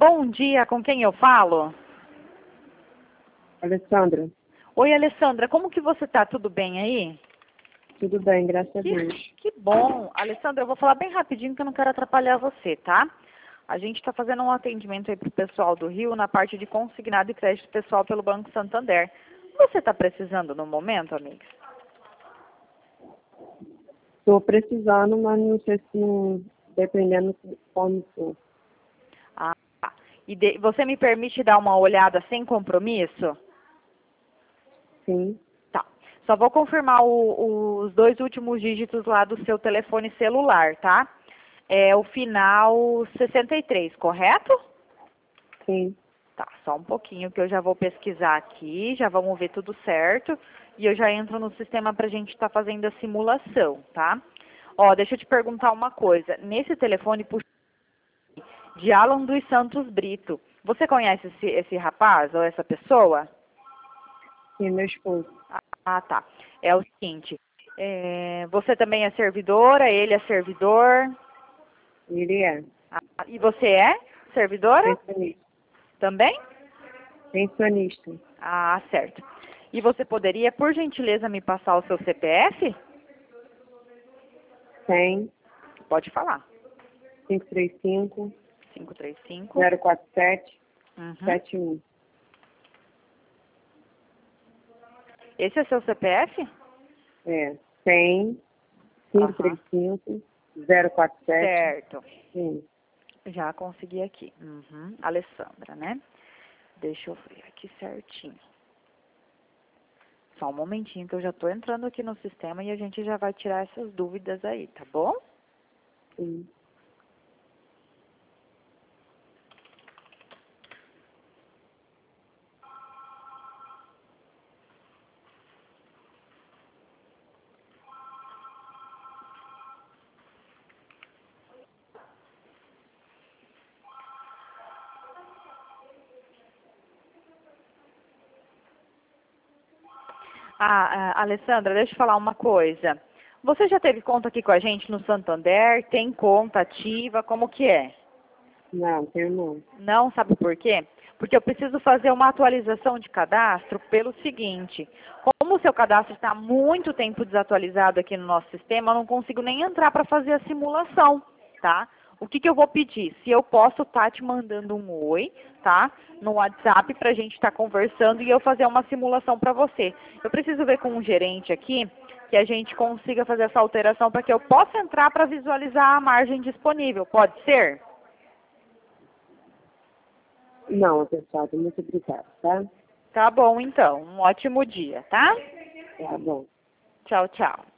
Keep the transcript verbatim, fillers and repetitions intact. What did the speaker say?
Bom dia, com quem eu falo? Alessandra, Oi, Alessandra, como que você tá? Tudo bem aí? tudo bem, graças a Que, Deus. que bom. Alessandra, eu vou falar bem rapidinho que eu não quero atrapalhar você, tá? A gente está fazendo um atendimento aí para o pessoal do Rio na parte de consignado e crédito pessoal pelo Banco Santander. Você está precisando no momento, amiga? Estou precisando, mas não sei se não, dependendo de como for. Ah, tá. E de- você me permite dar uma olhada sem compromisso? Sim, Tá. Só vou confirmar o- os dois últimos dígitos lá do seu telefone celular, tá? É o final sessenta e três, correto? sim. Tá, só um pouquinho que eu já vou pesquisar aqui, já vamos ver tudo certo. E eu já entro no sistema pra gente estar fazendo a simulação, tá? Ó, deixa eu te perguntar uma coisa. Nesse telefone puxa de Alan dos Santos Brito. Você conhece esse, esse rapaz ou essa pessoa? Sim, meu esposo. Ah, tá. É o seguinte, é, você também é servidora, ele é servidor. Ele é Ah, e você é servidora pensionista. também? Pensionista. Ah, certo. E você poderia, por gentileza, me passar o seu C P F? Tem Pode falar. cinco três cinco, cinco três cinco. zero quatro sete, Uhum. sete um. Esse é seu C P F? É, tem cinco três Aham. cinco, zero quatro sete. Certo. Sim. Já consegui aqui. Uhum. Alessandra, né? Deixa eu ver aqui certinho. Só um momentinho que eu já estou entrando aqui no sistema e a gente já vai tirar essas dúvidas aí, tá bom? Sim. Ah, ah, Alessandra, deixa eu falar uma coisa. Você já teve conta aqui com a gente no Santander? Tem conta ativa? Como que é? Não, tem não. Não, sabe por quê? Porque eu preciso fazer uma atualização de cadastro pelo seguinte, como o seu cadastro está há muito tempo desatualizado aqui no nosso sistema, eu não consigo nem entrar para fazer a simulação, tá? O que, que eu vou pedir? Se eu posso estar te mandando um oi, tá? No WhatsApp para a gente estar conversando e eu fazer uma simulação para você. Eu preciso ver com um gerente aqui que a gente consiga fazer essa alteração para que eu possa entrar para visualizar a margem disponível. Pode ser? Não, pessoal, muito obrigada, tá? Tá bom, então. Um ótimo dia, tá? Tá bom. Tchau, tchau.